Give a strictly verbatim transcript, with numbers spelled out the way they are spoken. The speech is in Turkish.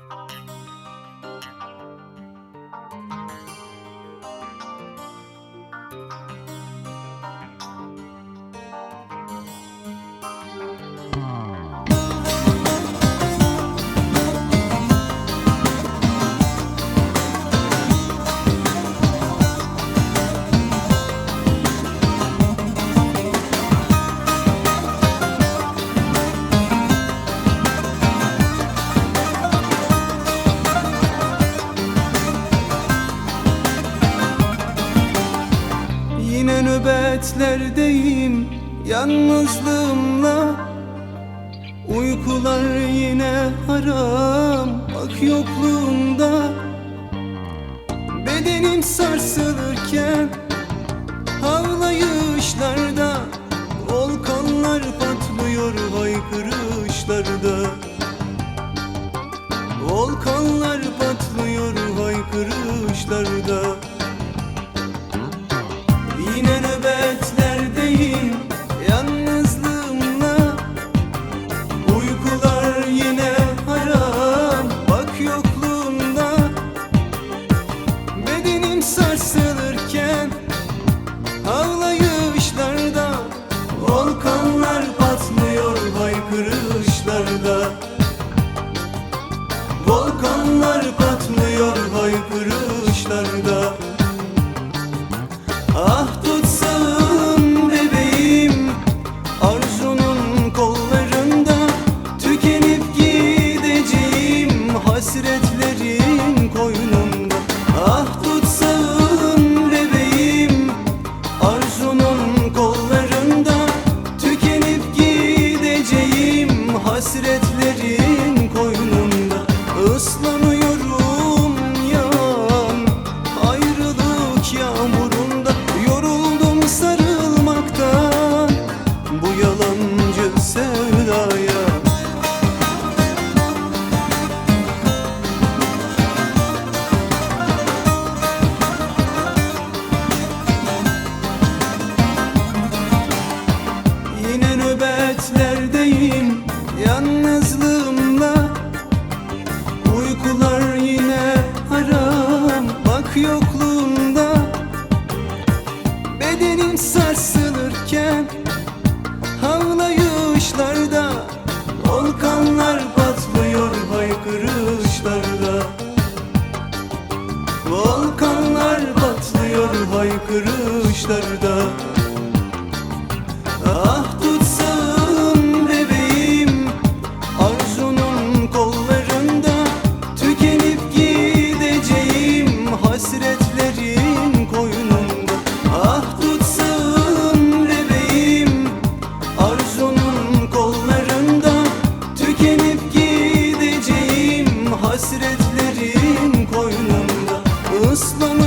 Yine nöbetlerdeyim yalnızlığımla, uykular yine haram bak yokluğunda. Bedenim sarsılırken havlayışlarda, volkanlar patlıyor haykırışlarda. Volkanlar patlıyor haykırışlarda. Yine nöbetlerdeyim yalnızlığımla, uykular yine haram bak yokluğumda. Bedenim sarsılırken ağlayışlarda, volkanlar patlıyor haykırışlarda. Volkanlar patlıyor haykırışlarda. Ah tutsam bebeğim arzunun kollarında, tükenip gideceğim hasretlerin koynunda. Ah tutsam bebeğim arzunun kollarında, tükenip gideceğim hasretlerin koynunda. Islanıyorum yan ayrılık yağmurunda, yoruldum sarılmaktan bu yalancı sevdaya. Yine nöbetlerdeyim yalnızlığımla, uykular yine haram bak yokluğunda. Bedenim sarsılırken havlayışlarda, volkanlar patlıyor haykırışlarda. Volkanlar patlıyor haykırışlarda. Ah tutsam bebeğim arzunun kollarında, tükenip gideceğim hasretlerin koynunda. Ah tutsam bebeğim arzunun kollarında, tükenip gideceğim hasretlerin koynunda. Islanıyorum